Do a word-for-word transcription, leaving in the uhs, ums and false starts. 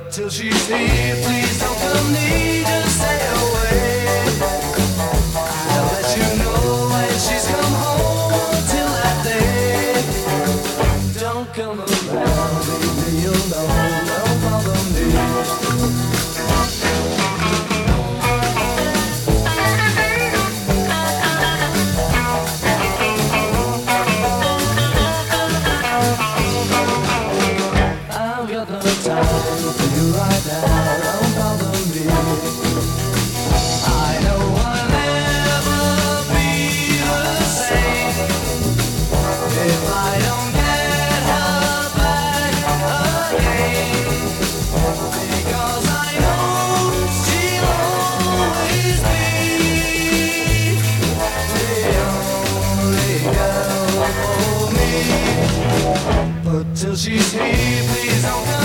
Till she's here, please don't come near, just stay away. I'll let you know when she's come home. Until that day, don't come around, leave me alone, don't bother me. Till she's here, please don't come.